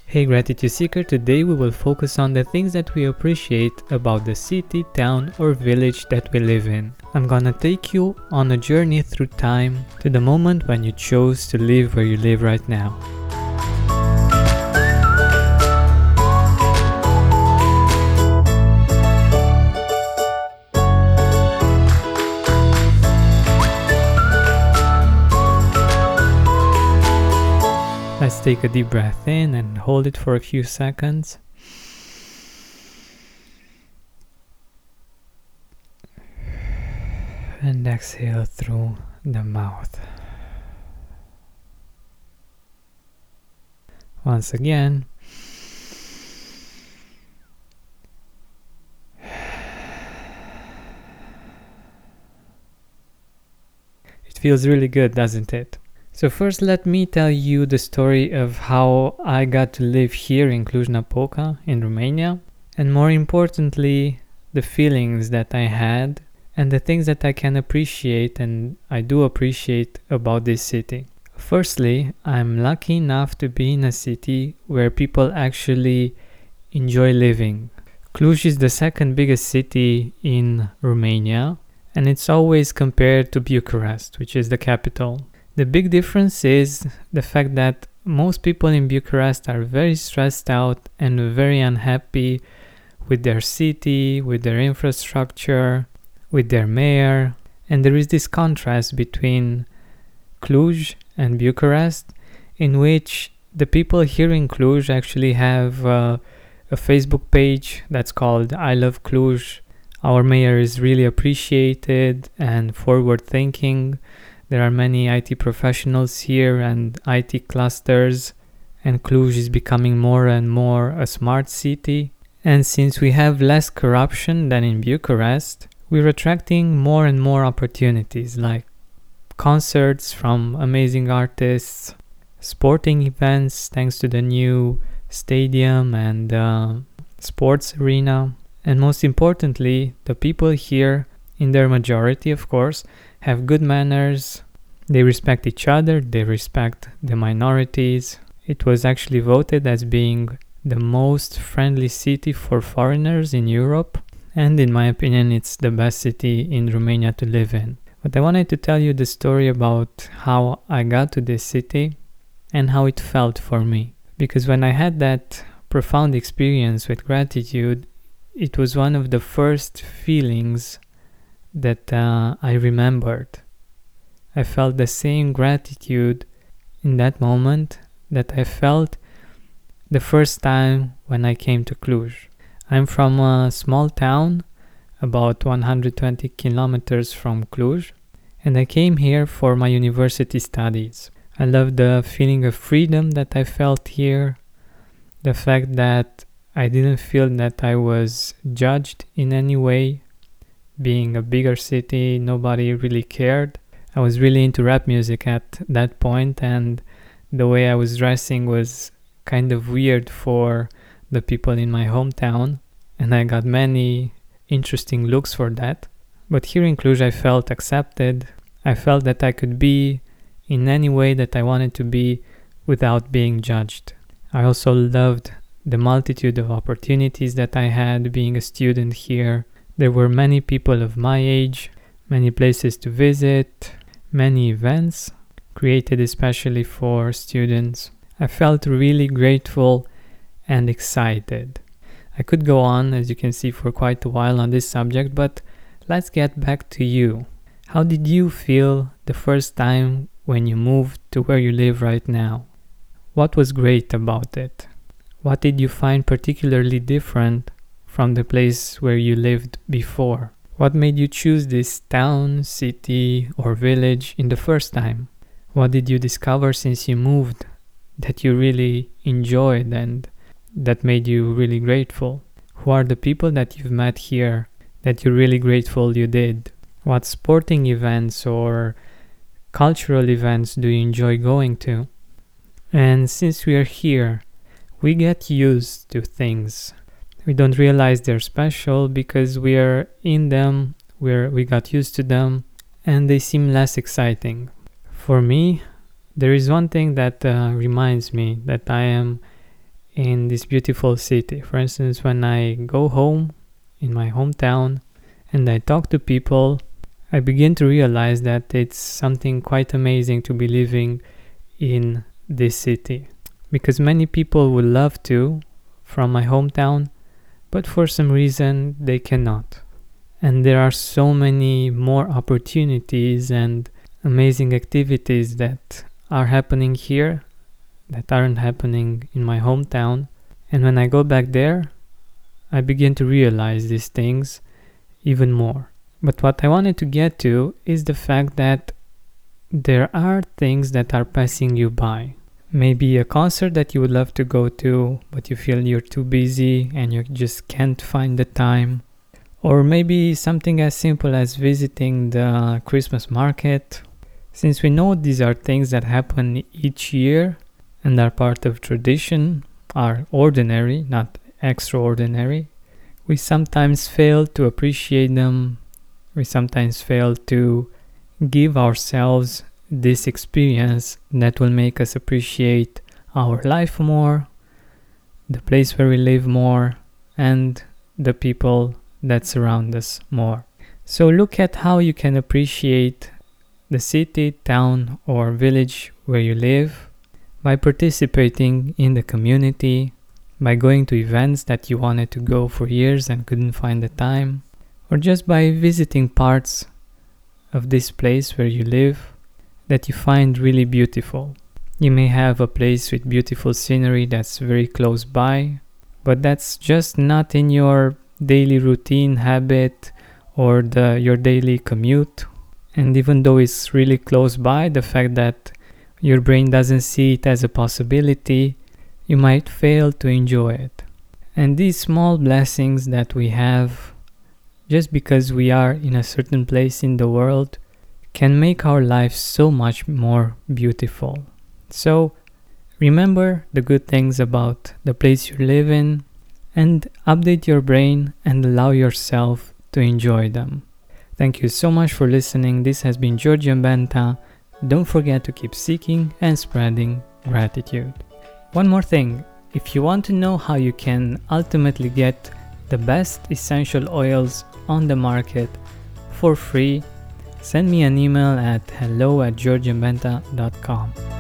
Hey Gratitude Seeker, today we will focus on the things that we appreciate about the city, town or village that we live in. I'm gonna take you on a journey through time to the moment when you chose to live where you live right now. Let's take a deep breath in and hold it for a few seconds. And exhale through the mouth. Once again. It feels really good, doesn't it? So first let me tell you the story of how I got to live here in Cluj-Napoca in Romania, and more importantly, the feelings that I had and the things that I can appreciate and I do appreciate about this city. Firstly, I'm lucky enough to be in a city where people actually enjoy living. Cluj is the second biggest city in Romania, and it's always compared to Bucharest, which is the capital. The big difference is the fact that most people in Bucharest are very stressed out and very unhappy with their city, with their infrastructure, with their mayor. And there is this contrast between Cluj and Bucharest, in which the people here in Cluj actually have a Facebook page that's called I Love Cluj. Our mayor is really appreciated and forward-thinking. There are many IT professionals here and IT clusters, and Cluj is becoming more and more a smart city. And since we have less corruption than in Bucharest, we're attracting more and more opportunities like concerts from amazing artists, sporting events thanks to the new stadium and sports arena, and most importantly, the people here, in their majority of course, have good manners, they respect each other, they respect the minorities. It was actually voted as being the most friendly city for foreigners in Europe, and in my opinion it's the best city in Romania to live in. But I wanted to tell you the story about how I got to this city and how it felt for me. Because when I had that profound experience with gratitude, it was one of the first feelings that I remembered. I felt the same gratitude in that moment that I felt the first time when I came to Cluj. I'm from a small town about 120 kilometers from Cluj, and I came here for my university studies. I love the feeling of freedom that I felt here, the fact that I didn't feel that I was judged in any way. Being a bigger city, nobody really cared. I was really into rap music at that point, and the way I was dressing was kind of weird for the people in my hometown, and I got many interesting looks for that. But here in Cluj I felt accepted. I felt that I could be in any way that I wanted to be without being judged. I also loved the multitude of opportunities that I had being a student here. There were many people of my age, many places to visit, many events created especially for students. I felt really grateful and excited. I could go on, as you can see, for quite a while on this subject, but let's get back to you. How did you feel the first time when you moved to where you live right now? What was great about it? What did you find particularly different from the place where you lived before? What made you choose this town, city, or village in the first time? What did you discover since you moved that you really enjoyed and that made you really grateful? Who are the people that you've met here that you're really grateful you did? What sporting events or cultural events do you enjoy going to? And since we are here, we get used to things. We don't realize they're special because we are in them, we got used to them, and they seem less exciting. For me, there is one thing that reminds me that I am in this beautiful city. For instance, when I go home in my hometown and I talk to people, I begin to realize that it's something quite amazing to be living in this city, because many people would love to from my hometown, but for some reason they cannot. And there are so many more opportunities and amazing activities that are happening here that aren't happening in my hometown. And when I go back there, I begin to realize these things even more. But what I wanted to get to is the fact that there are things that are passing you by. Maybe a concert that you would love to go to, but you feel you're too busy and you just can't find the time. Or maybe something as simple as visiting the Christmas market. Since we know these are things that happen each year and are part of tradition, are ordinary, not extraordinary, we sometimes fail to appreciate them. We sometimes fail to give ourselves this experience that will make us appreciate our life more, the place where we live more, and the people that surround us more. So look at how you can appreciate the city, town, or village where you live by participating in the community, by going to events that you wanted to go for years and couldn't find the time, or just by visiting parts of this place where you live that you find really beautiful. You may have a place with beautiful scenery that's very close by, but that's just not in your daily routine habit or your daily commute. And even though it's really close by, the fact that your brain doesn't see it as a possibility, you might fail to enjoy it. And these small blessings that we have just because we are in a certain place in the world can make our life so much more beautiful. So remember the good things about the place you live in and update your brain and allow yourself to enjoy them. Thank you so much for listening. This has been George Mbenta. Don't forget to keep seeking and spreading gratitude. One more thing, if you want to know how you can ultimately get the best essential oils on the market for free, send me an email at hello@georgembenta.com.